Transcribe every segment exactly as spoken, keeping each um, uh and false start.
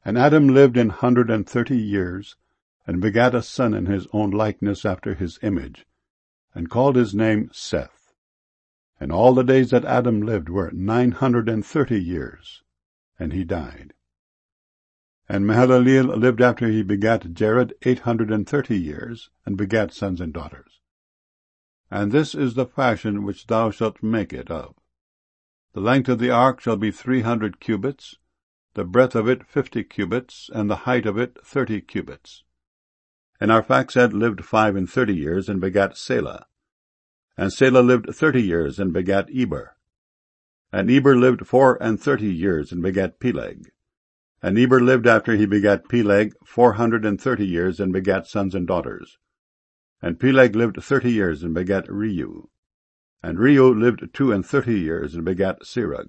And Adam lived an hundred and thirty years, and begat a son in his own likeness after his image, and called his name Seth. And all the days that Adam lived were nine hundred and thirty years, and he died. And Mahalaleel lived after he begat Jared eight hundred and thirty years, and begat sons and daughters. And this is the fashion which thou shalt make it of. The length of the ark shall be three hundred cubits, the breadth of it fifty cubits, and the height of it thirty cubits. And Arphaxad lived five and thirty years, and begat Selah. And Selah lived thirty years, and begat Eber. And Eber lived four and thirty years, and begat Peleg. And Eber lived after he begat Peleg four hundred and thirty years, and begat sons and daughters. And Peleg lived thirty years, and begat Reu. And Reu lived two and thirty years, and begat Serug.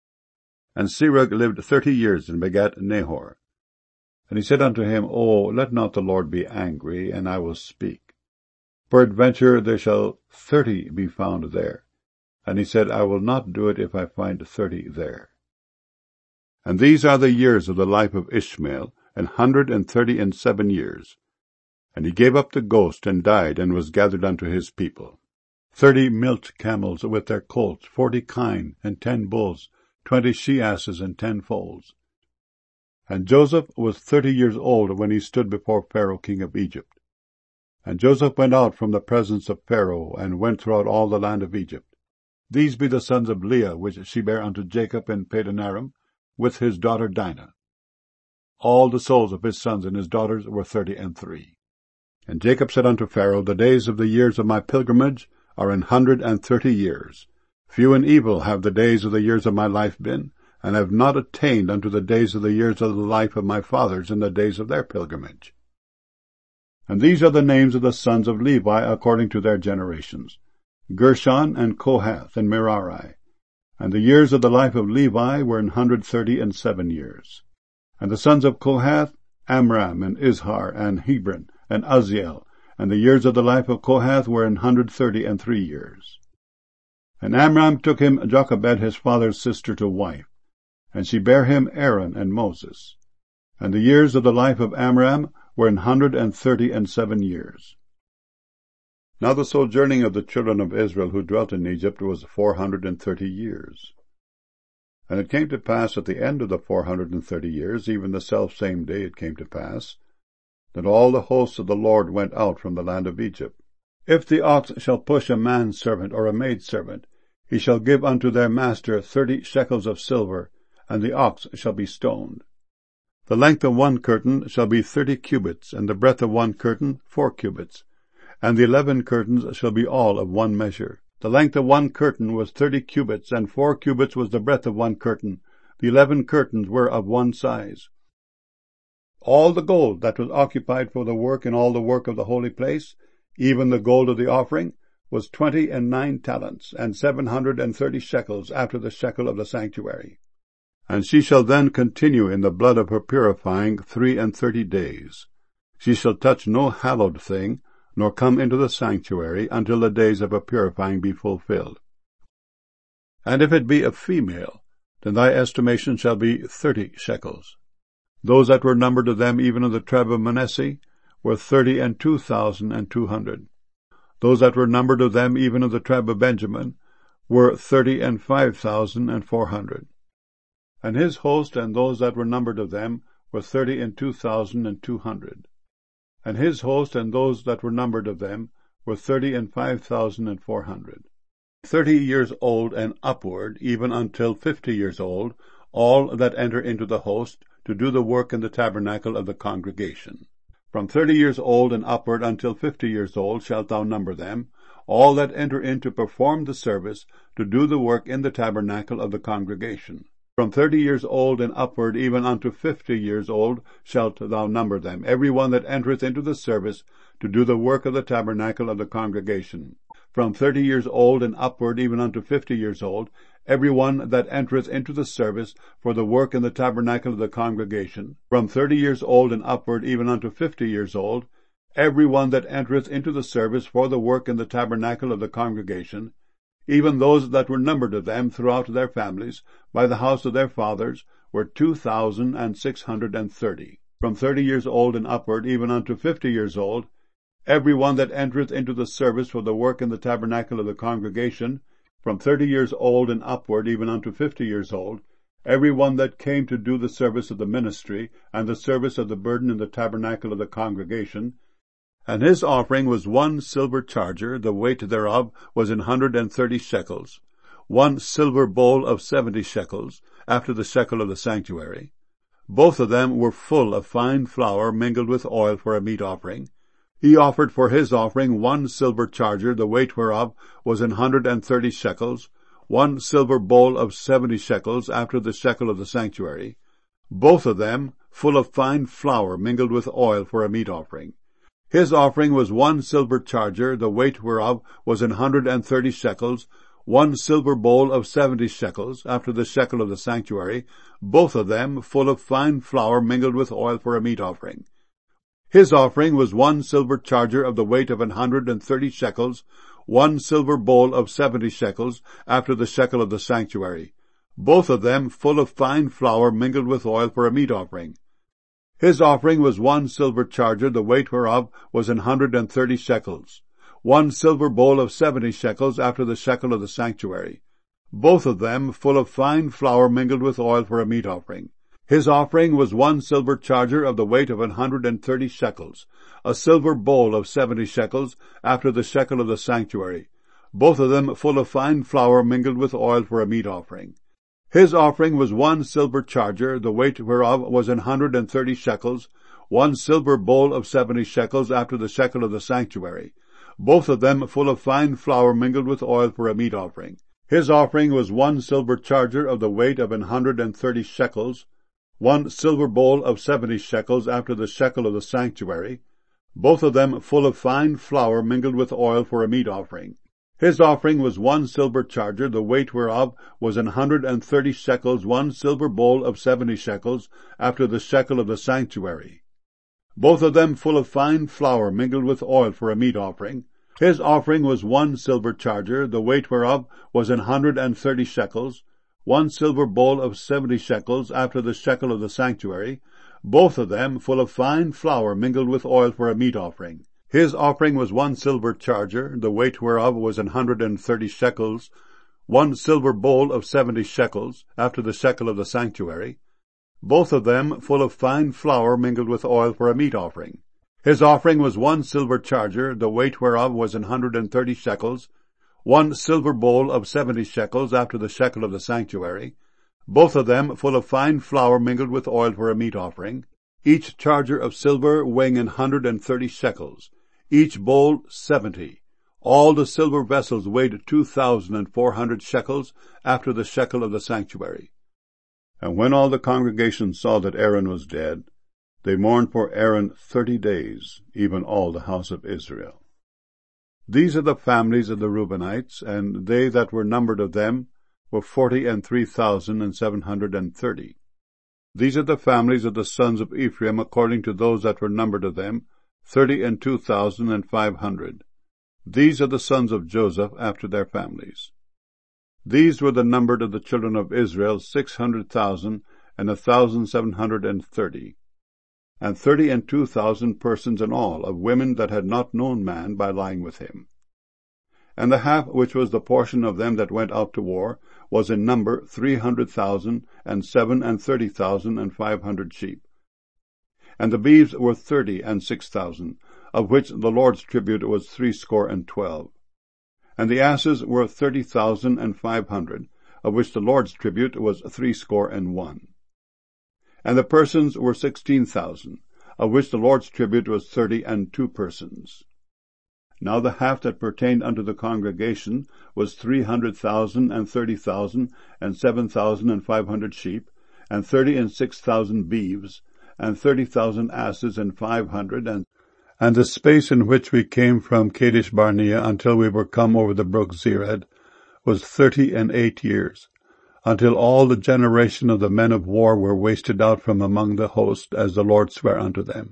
And Serug lived thirty years, and begat Nahor. And he said unto him, O, let not the Lord be angry, and I will speak. Peradventure there shall thirty be found there. And he said, I will not do it if I find thirty there. And these are the years of the life of Ishmael, an hundred and thirty and seven years. And he gave up the ghost, and died, and was gathered unto his people. Thirty milch camels with their colts, forty kine, and ten bulls, twenty she-asses, and ten foals. And Joseph was thirty years old when he stood before Pharaoh king of Egypt. And Joseph went out from the presence of Pharaoh, and went throughout all the land of Egypt. These be the sons of Leah, which she bare unto Jacob in Padanaram, with his daughter Dinah. All the souls of his sons and his daughters were thirty and three. And Jacob said unto Pharaoh, The days of the years of my pilgrimage are an hundred and thirty years. Few and evil have the days of the years of my life been, and have not attained unto the days of the years of the life of my fathers in the days of their pilgrimage. And these are the names of the sons of Levi according to their generations, Gershon, and Kohath, and Merari. And the years of the life of Levi were an hundred thirty and seven years. And the sons of Kohath, Amram, and Izhar, and Hebron, and Uzziel. And the years of the life of Kohath were an hundred thirty and three years. And Amram took him Jochebed his father's sister to wife, and she bare him Aaron and Moses. And the years of the life of Amram were an hundred and thirty and seven years. Now the sojourning of the children of Israel who dwelt in Egypt was four hundred and thirty years. And it came to pass at the end of the four hundred and thirty years, even the selfsame day it came to pass, that all the hosts of the Lord went out from the land of Egypt. If the ox shall push a manservant or a maidservant, he shall give unto their master thirty shekels of silver, and the ox shall be stoned. The length of one curtain shall be thirty cubits, and the breadth of one curtain four cubits, and the eleven curtains shall be all of one measure. The length of one curtain was thirty cubits, and four cubits was the breadth of one curtain. The eleven curtains were of one size. All the gold that was occupied for the work in all the work of the holy place, even the gold of the offering, was twenty and nine talents, and seven hundred and thirty shekels after the shekel of the sanctuary. And she shall then continue in the blood of her purifying three and thirty days. She shall touch no hallowed thing, nor come into the sanctuary, until the days of her purifying be fulfilled. And if it be a female, then thy estimation shall be thirty shekels. Those that were numbered of them, even of the tribe of Manasseh, were thirty and two thousand and two hundred. Those that were numbered of them, even of the tribe of Benjamin, were thirty and five thousand and four hundred. And his host and those that were numbered of them were thirty and two thousand and two hundred. And his host and those that were numbered of them were thirty and five thousand and four hundred. Thirty years old and upward, even until fifty years old, all that enter into the host, to do the work in the tabernacle of the congregation. From thirty years old and upward until fifty years old shalt thou number them, all that enter in to perform the service, to do the work in the tabernacle of the congregation. From thirty years old and upward, even unto fifty years old, shalt thou number them, every one that entereth into the service, to do the work of the tabernacle of the congregation. From thirty years old and upward, even unto fifty years old, every one that entereth into the service for the work in the tabernacle of the congregation. From thirty years old and upward, even unto fifty years old, every one that entereth into the service for the work in the tabernacle of the congregation, even those that were numbered of them throughout their families, by the house of their fathers, were two thousand and six hundred and thirty. From thirty years old and upward, even unto fifty years old, every one that entereth into the service for the work in the tabernacle of the congregation, from thirty years old and upward, even unto fifty years old, every one that came to do the service of the ministry, and the service of the burden in the tabernacle of the congregation, and his offering was one silver charger, the weight thereof was an hundred and thirty shekels, one silver bowl of seventy shekels, after the shekel of the sanctuary. Both of them were full of fine flour mingled with oil for a meat offering. He offered for his offering one silver charger, the weight whereof was an hundred and thirty shekels, one silver bowl of seventy shekels, after the shekel of the sanctuary, both of them full of fine flour mingled with oil for a meat offering. His offering was one silver charger, the weight whereof was an hundred and thirty shekels, one silver bowl of seventy shekels, after the shekel of the sanctuary, both of them full of fine flour mingled with oil for a meat offering. His offering was one silver charger of the weight of an hundred and thirty shekels, one silver bowl of seventy shekels, after the shekel of the sanctuary, both of them full of fine flour mingled with oil for a meat offering. His offering was one silver charger, the weight whereof was an hundred and thirty shekels, one silver bowl of seventy shekels, after the shekel of the sanctuary, both of them full of fine flour mingled with oil for a meat offering. His offering was one silver charger of the weight of an hundred and thirty shekels, a silver bowl of seventy shekels, after the shekel of the sanctuary, both of them full of fine flour mingled with oil for a meat offering. His offering was one silver charger, the weight whereof was an hundred and thirty shekels, one silver bowl of seventy shekels, after the shekel of the sanctuary, both of them full of fine flour mingled with oil for a meat offering. His offering was one silver charger of the weight of an hundred and thirty shekels, one silver bowl of seventy shekels, after the shekel of the sanctuary, both of them full of fine flour mingled with oil for a meat offering. His offering was one silver charger, the weight whereof was an hundred and thirty shekels, one silver bowl of seventy shekels, after the shekel of the sanctuary, both of them full of fine flour mingled with oil for a meat offering. His offering was one silver charger, the weight whereof was an hundred and thirty shekels, one silver bowl of seventy shekels, after the shekel of the sanctuary, both of them full of fine flour mingled with oil for a meat offering. His offering was one silver charger, the weight whereof was an hundred and thirty shekels, one silver bowl of seventy shekels, after the shekel of the sanctuary, both of them full of fine flour mingled with oil for a meat offering. His offering was one silver charger, the weight whereof was an hundred and thirty shekels, one silver bowl of seventy shekels, after the shekel of the sanctuary, both of them full of fine flour mingled with oil for a meat offering, each charger of silver weighing an hundred and thirty shekels, each bowl seventy. All the silver vessels weighed two thousand and four hundred shekels, after the shekel of the sanctuary. And when all the congregation saw that Aaron was dead, they mourned for Aaron thirty days, even all the house of Israel. These are the families of the Reubenites, and they that were numbered of them were forty and three thousand and seven hundred and thirty. These are the families of the sons of Ephraim, according to those that were numbered of them, thirty and two thousand and five hundred. These are the sons of Joseph after their families. These were the numbered of the children of Israel, six hundred thousand and a thousand seven hundred and thirty. And thirty and two thousand persons in all, of women that had not known man by lying with him. And the half which was the portion of them that went out to war was in number three hundred thousand, and seven and thirty thousand and five hundred sheep. And the beeves were thirty and six thousand, of which the Lord's tribute was threescore and twelve. And the asses were thirty thousand and five hundred, of which the Lord's tribute was threescore and one. And the persons were sixteen thousand, of which the Lord's tribute was thirty and two persons. Now the half that pertained unto the congregation was three hundred thousand, and thirty thousand, and seven thousand and five hundred sheep, and thirty and six thousand beeves, and thirty thousand asses, and five hundred. And, and the space in which we came from Kadesh Barnea until we were come over the brook Zered was thirty and eight years, until all the generation of the men of war were wasted out from among the host, as the Lord sware unto them.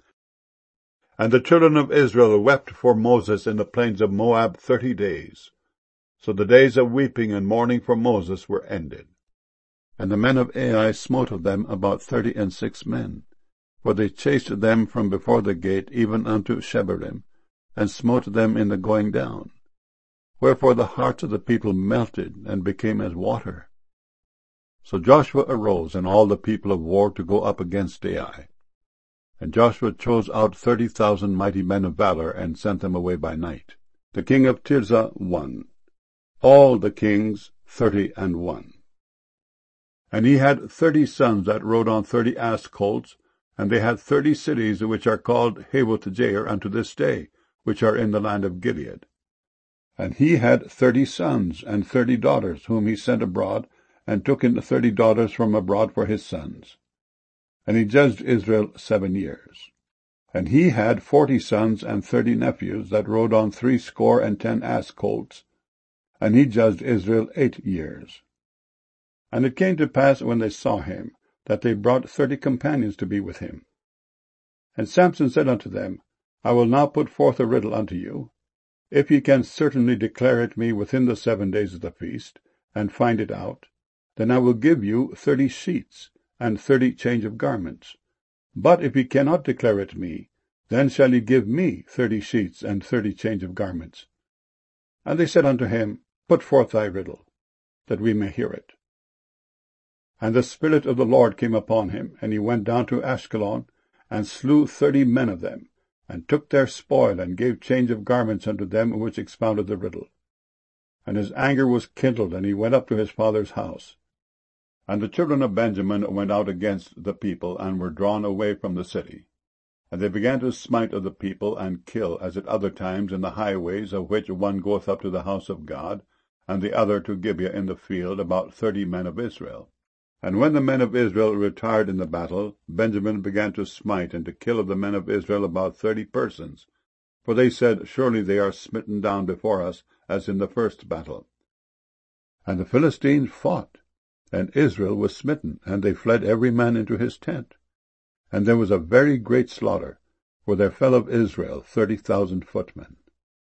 And the children of Israel wept for Moses in the plains of Moab thirty days. So the days of weeping and mourning for Moses were ended. And the men of Ai smote of them about thirty and six men. For they chased them from before the gate even unto Shebarim, and smote them in the going down. Wherefore the hearts of the people melted, and became as water. So Joshua arose, and all the people of war, to go up against Ai. And Joshua chose out thirty thousand mighty men of valor, and sent them away by night. The king of Tirzah won. All the kings thirty and one. And he had thirty sons that rode on thirty ass colts, and they had thirty cities which are called Havoth-jair unto this day, which are in the land of Gilead. And he had thirty sons and thirty daughters, whom he sent abroad, and took in thirty daughters from abroad for his sons. And he judged Israel seven years. And he had forty sons and thirty nephews, that rode on threescore and ten ass colts, and he judged Israel eight years. And it came to pass, when they saw him, that they brought thirty companions to be with him. And Samson said unto them, I will now put forth a riddle unto you. If ye can certainly declare it me within the seven days of the feast, and find it out, then I will give you thirty sheets, and thirty change of garments. But if ye cannot declare it me, then shall ye give me thirty sheets, and thirty change of garments. And they said unto him, Put forth thy riddle, that we may hear it. And the Spirit of the Lord came upon him, and he went down to Ashkelon, and slew thirty men of them, and took their spoil, and gave change of garments unto them which expounded the riddle. And his anger was kindled, and he went up to his father's house. And the children of Benjamin went out against the people, and were drawn away from the city. And they began to smite of the people, and kill, as at other times, in the highways, of which one goeth up to the house of God, and the other to Gibeah in the field, about thirty men of Israel. And when the men of Israel retired in the battle, Benjamin began to smite and to kill of the men of Israel about thirty persons. For they said, Surely they are smitten down before us, as in the first battle. And the Philistines fought, and Israel was smitten, and they fled every man into his tent. And there was a very great slaughter, for there fell of Israel thirty thousand footmen.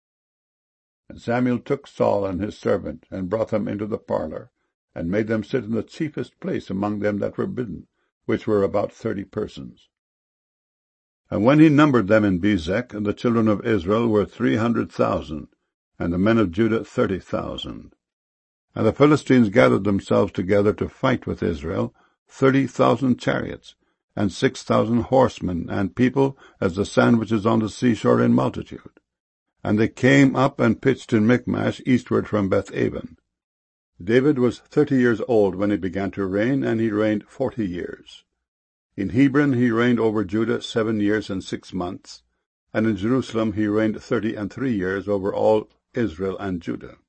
And Samuel took Saul and his servant, and brought them into the parlour, and made them sit in the chiefest place among them that were bidden, which were about thirty persons. And when he numbered them in Bezek, the children of Israel were three hundred thousand, and the men of Judah thirty thousand. And the Philistines gathered themselves together to fight with Israel, thirty thousand chariots, and six thousand horsemen, and people as the sand which is on the seashore in multitude. And they came up and pitched in Michmash eastward from Beth-aven. David was thirty years old when he began to reign, and he reigned forty years. In Hebron he reigned over Judah seven years and six months, and in Jerusalem he reigned thirty and three years over all Israel and Judah.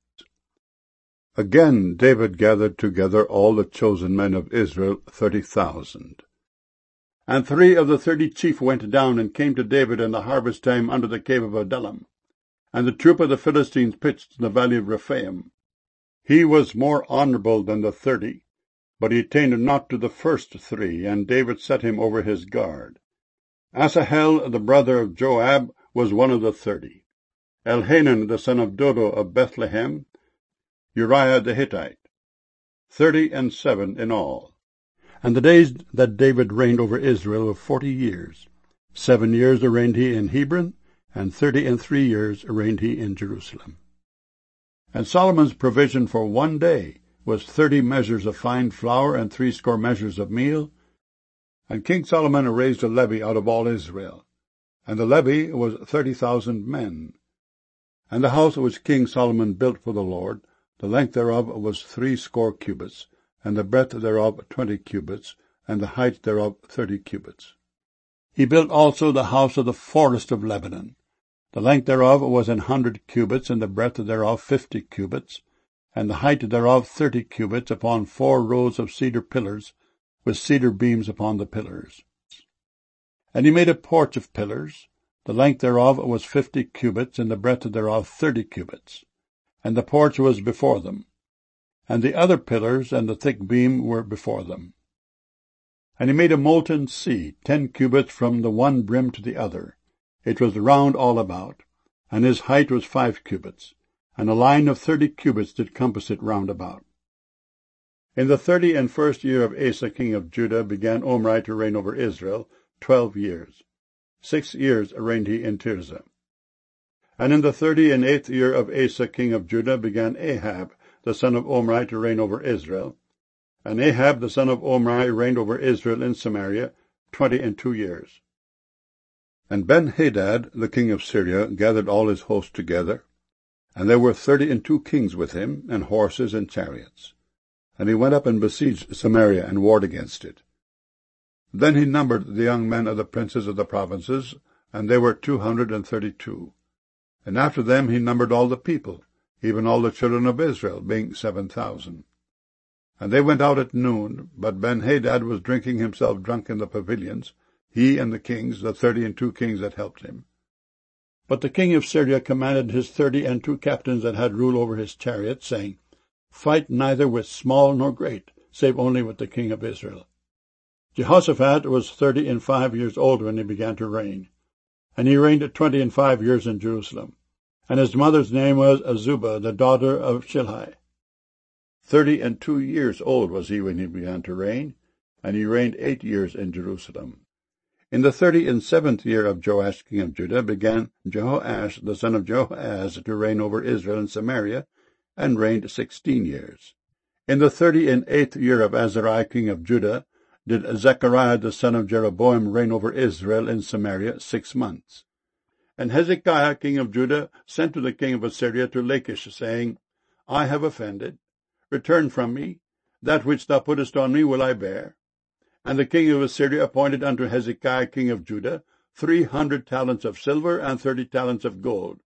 Again David gathered together all the chosen men of Israel, thirty thousand. And three of the thirty chief went down and came to David in the harvest time under the cave of Adullam. And the troop of the Philistines pitched in the valley of Rephaim. He was more honourable than the thirty, but he attained not to the first three, and David set him over his guard. Asahel, the brother of Joab, was one of the thirty. Elhanan, the son of Dodo of Bethlehem, Uriah the Hittite, thirty and seven in all. And the days that David reigned over Israel were forty years. Seven years reigned he in Hebron, and thirty and three years reigned he in Jerusalem. And Solomon's provision for one day was thirty measures of fine flour and threescore measures of meal. And King Solomon raised a levy out of all Israel, and the levy was thirty thousand men. And the house which King Solomon built for the Lord, the length thereof was threescore cubits, and the breadth thereof twenty cubits, and the height thereof thirty cubits. He built also the house of the forest of Lebanon. The length thereof was an hundred cubits, and the breadth thereof fifty cubits, and the height thereof thirty cubits, upon four rows of cedar pillars, with cedar beams upon the pillars. And he made a porch of pillars. The length thereof was fifty cubits, and the breadth thereof thirty cubits. And the porch was before them. And the other pillars and the thick beam were before them. And he made a molten sea, ten cubits from the one brim to the other. It was round all about, and his height was five cubits, and a line of thirty cubits did compass it round about. In the thirty and first year of Asa king of Judah began Omri to reign over Israel twelve years. Six years reigned he in Tirzah. And in the thirty and eighth year of Asa king of Judah began Ahab the son of Omri to reign over Israel. And Ahab the son of Omri reigned over Israel in Samaria twenty and two years. And Ben-Hadad the king of Syria gathered all his host together, and there were thirty and two kings with him, and horses and chariots. And he went up and besieged Samaria, and warred against it. Then he numbered the young men of the princes of the provinces, and they were two hundred and thirty-two. And after them he numbered all the people, even all the children of Israel, being seven thousand. And they went out at noon, but Ben-Hadad was drinking himself drunk in the pavilions, he and the kings, the thirty and two kings that helped him. But the king of Syria commanded his thirty and two captains that had rule over his chariots, saying, Fight neither with small nor great, save only with the king of Israel. Jehoshaphat was thirty and five years old when he began to reign, and he reigned twenty and five years in Jerusalem. And his mother's name was Azubah, the daughter of Shilhi. Thirty and two years old was he when he began to reign, and he reigned eight years in Jerusalem. In the thirty and seventh year of Joash king of Judah began Jehoash the son of Jehoahaz to reign over Israel and Samaria, and reigned sixteen years. In the thirty and eighth year of Azariah king of Judah did Zechariah the son of Jeroboam reign over Israel in Samaria six months. And Hezekiah king of Judah sent to the king of Assyria to Lachish, saying, I have offended. Return from me. That which thou puttest on me will I bear. And the king of Assyria appointed unto Hezekiah king of Judah three hundred talents of silver and thirty talents of gold.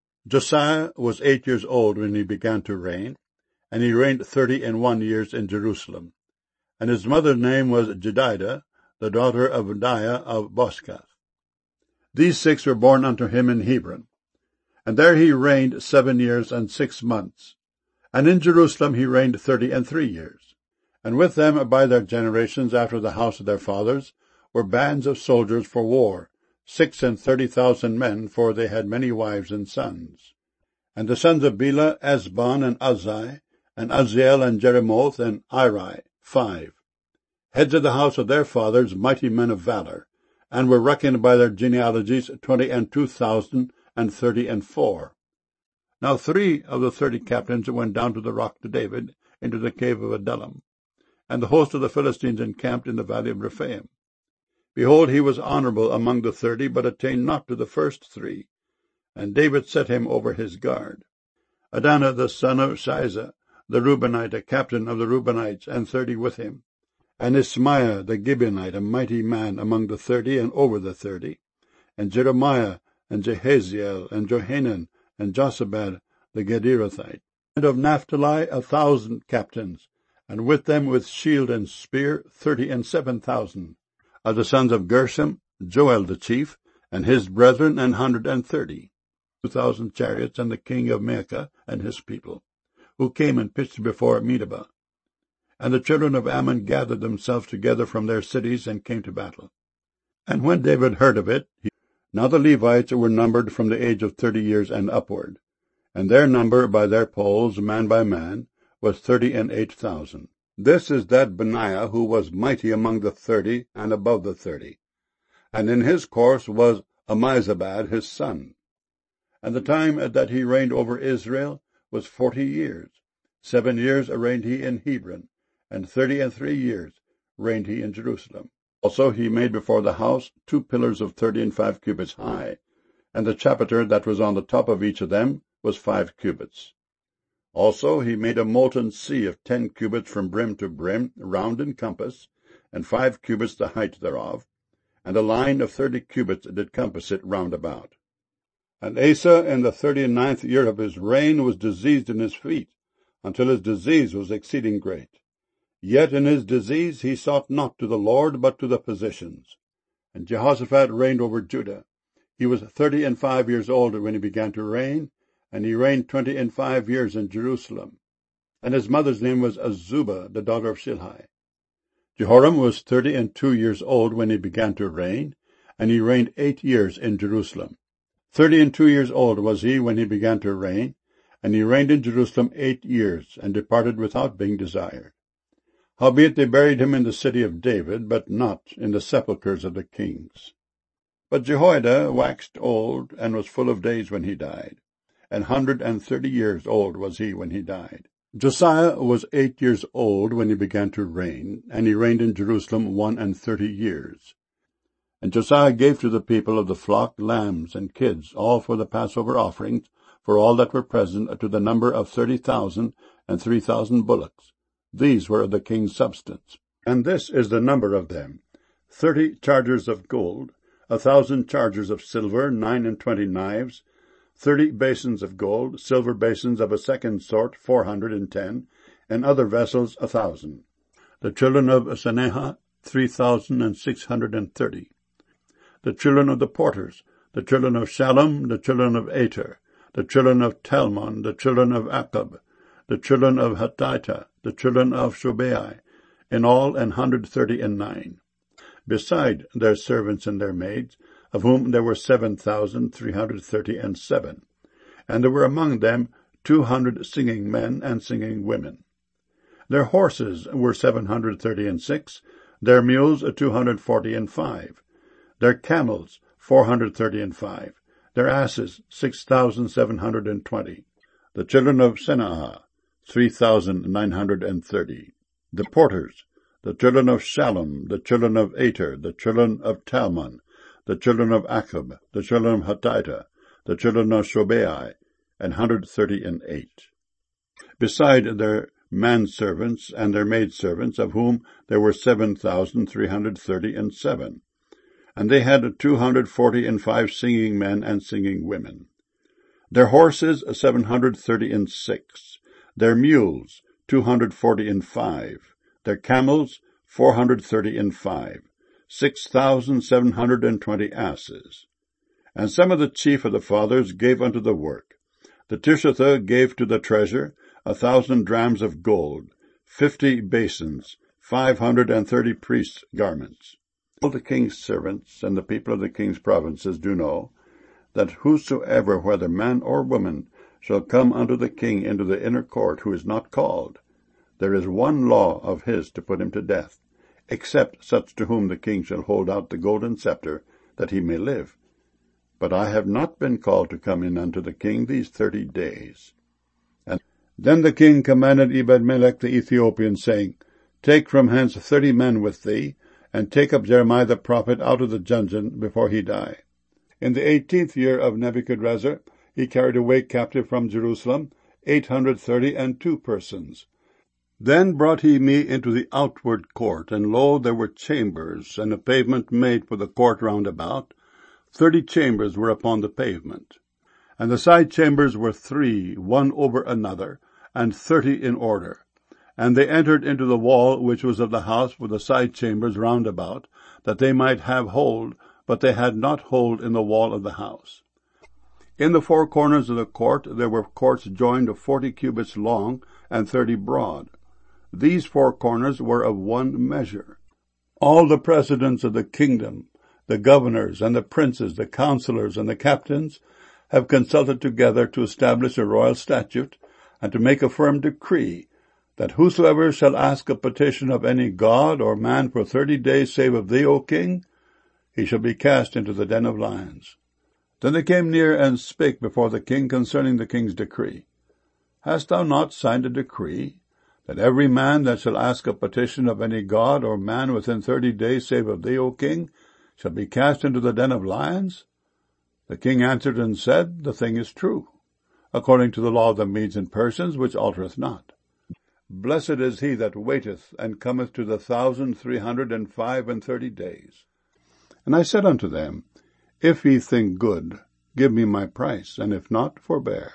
Josiah was eight years old when he began to reign, and he reigned thirty and one years in Jerusalem. And his mother's name was Jedidah, the daughter of Adiah of Boscath. These six were born unto him in Hebron. And there he reigned seven years and six months. And in Jerusalem he reigned thirty and three years. And with them by their generations after the house of their fathers were bands of soldiers for war, six and thirty thousand men, for they had many wives and sons. And the sons of Bela, Esbon, and Uzai, and Uzziel, and Jeremoth, and Iri, five. Heads of the house of their fathers, mighty men of valor, and were reckoned by their genealogies twenty and two thousand and thirty and four. Now three of the thirty captains went down to the rock to David, into the cave of Adullam, and the host of the Philistines encamped in the valley of Rephaim. Behold, he was honorable among the thirty, but attained not to the first three. And David set him over his guard. Adonai the son of Shiza, the Reubenite, a captain of the Reubenites, and thirty with him. And Ismaiah the Gibeonite, a mighty man among the thirty, and over the thirty. And Jeremiah, and Jehaziel, and Johanan, and Josabad the Gederathite. And of Naphtali a thousand captains, and with them with shield and spear thirty and seven thousand. Of the sons of Gershom, Joel the chief, and his brethren an hundred and thirty. Two thousand chariots, and the king of Maacah and his people, who came and pitched before Medeba. And the children of Ammon gathered themselves together from their cities, and came to battle. And when David heard of it, he... Now the Levites were numbered from the age of thirty years and upward, and their number by their polls, man by man, was thirty and eight thousand. This is that Benaiah who was mighty among the thirty and above the thirty. And in his course was Ammizabad his son. And the time that he reigned over Israel was forty years. Seven years reigned he in Hebron, and thirty and three years reigned he in Jerusalem. Also he made before the house two pillars of thirty and five cubits high, and the chapiter that was on the top of each of them was five cubits. Also he made a molten sea of ten cubits from brim to brim, round in compass, and five cubits the height thereof, and a line of thirty cubits did compass it round about. And Asa in the thirty and ninth year of his reign was diseased in his feet, until his disease was exceeding great. Yet in his disease he sought not to the Lord, but to the physicians. And Jehoshaphat reigned over Judah. He was thirty and five years old when he began to reign, and he reigned twenty and five years in Jerusalem. And his mother's name was Azubah, the daughter of Shilhi. Jehoram was thirty and two years old when he began to reign, and he reigned eight years in Jerusalem. Thirty and two years old was he when he began to reign, and he reigned in Jerusalem eight years, and departed without being desired. Howbeit they buried him in the city of David, but not in the sepulchres of the kings. But Jehoiada waxed old, and was full of days when he died. An hundred and thirty years old was he when he died. Josiah was eight years old when he began to reign, and he reigned in Jerusalem one and thirty years. And Josiah gave to the people of the flock lambs and kids, all for the Passover offerings, for all that were present, to the number of thirty thousand, and three thousand bullocks. These were of the king's substance. And this is the number of them: thirty chargers of gold, a thousand chargers of silver, nine and twenty knives, thirty basins of gold, silver basins of a second sort, four hundred and ten, and other vessels a thousand. The children of Senaha, three thousand and six hundred and thirty. The children of the porters, the children of Shallum, the children of Ater, the children of Talmon, the children of Akab, the children of Hatita, the children of Shobai, in all an hundred thirty and nine, beside their servants and their maids, of whom there were seven thousand three hundred thirty and seven. And there were among them two hundred singing men and singing women. Their horses were seven hundred thirty and six, their mules two hundred forty and five, their camels four hundred thirty and five, their asses six thousand seven hundred and twenty. The children of Senaah, three thousand nine hundred and thirty. The porters, the children of Shallum, the children of Ater, the children of Talmon, the children of Akab, the children of Hatita, the children of Shobai, an hundred thirty and eight. Beside their manservants and their maidservants, of whom there were seven thousand three hundred thirty and seven. And they had two hundred forty and five singing men and singing women. Their horses seven hundred thirty and six, their mules two hundred forty and five, their camels four hundred thirty and five, six thousand seven hundred and twenty asses. And some of the chief of the fathers gave unto the work. The Tishatha gave to the treasure a thousand drams of gold, fifty basins, five hundred and thirty priests' garments. All the king's servants and the people of the king's provinces do know that whosoever, whether man or woman, shall come unto the king into the inner court, who is not called, there is one law of his to put him to death, except such to whom the king shall hold out the golden scepter, that he may live. But I have not been called to come in unto the king these thirty days. And then the king commanded Ebed-melech the Ethiopian, saying, Take from hence thirty men with thee, and take up Jeremiah the prophet out of the dungeon before he die. In the eighteenth year of Nebuchadrezzar, he carried away captive from Jerusalem eight hundred thirty and two persons. Then brought he me into the outward court, and lo, there were chambers, and a pavement made for the court round about. Thirty chambers were upon the pavement. And the side chambers were three, one over another, and thirty in order. And they entered into the wall which was of the house with the side chambers round about, that they might have hold, but they had not hold in the wall of the house. In the four corners of the court there were courts joined of forty cubits long and thirty broad. These four corners were of one measure. All the presidents of the kingdom, the governors and the princes, the counselors and the captains, have consulted together to establish a royal statute, and to make a firm decree, that whosoever shall ask a petition of any god or man for thirty days save of thee, O king, he shall be cast into the den of lions. Then they came near and spake before the king concerning the king's decree. Hast thou not signed a decree, that every man that shall ask a petition of any god or man within thirty days save of thee, O king, shall be cast into the den of lions? The king answered and said, The thing is true, according to the law of the Medes and Persians, which altereth not. Blessed is he that waiteth, and cometh to the thousand three hundred and five and thirty days. And I said unto them, If ye think good, give me my price, and if not, forbear.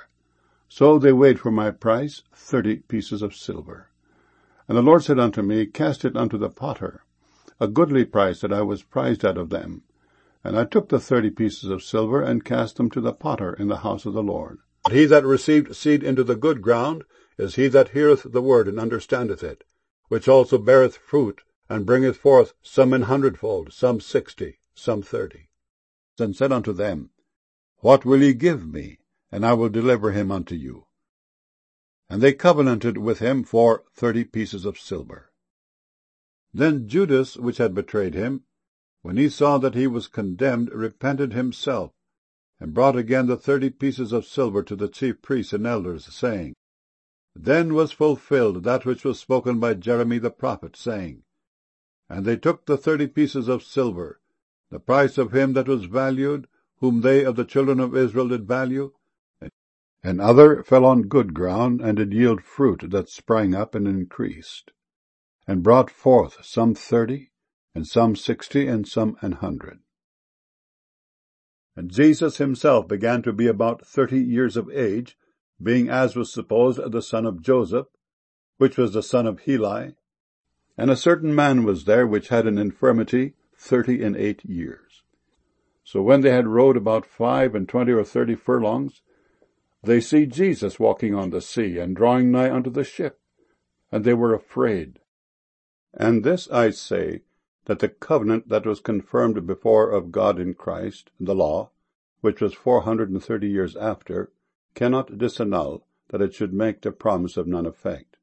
So they weighed for my price thirty pieces of silver. And the Lord said unto me, Cast it unto the potter, a goodly price that I was prized out of them. And I took the thirty pieces of silver, and cast them to the potter in the house of the Lord. But he that received seed into the good ground is he that heareth the word, and understandeth it, which also beareth fruit, and bringeth forth some an hundredfold, some sixty, some thirty. And said unto them, What will ye give me? And I will deliver him unto you. And they covenanted with him for thirty pieces of silver. Then Judas, which had betrayed him, when he saw that he was condemned, repented himself, and brought again the thirty pieces of silver to the chief priests and elders, saying, Then was fulfilled that which was spoken by Jeremy the prophet, saying, And they took the thirty pieces of silver, the price of him that was valued, whom they of the children of Israel did value, and other fell on good ground, and did yield fruit that sprang up and increased, and brought forth some thirty, and some sixty, and some an hundred. And Jesus himself began to be about thirty years of age, being, as was supposed, the son of Joseph, which was the son of Heli. And a certain man was there which had an infirmity thirty and eight years. So when they had rowed about five and twenty or thirty furlongs, they see Jesus walking on the sea, and drawing nigh unto the ship, and they were afraid. And this I say, that the covenant that was confirmed before of God in Christ, the law, which was four hundred and thirty years after, cannot disannul, that it should make the promise of none effect.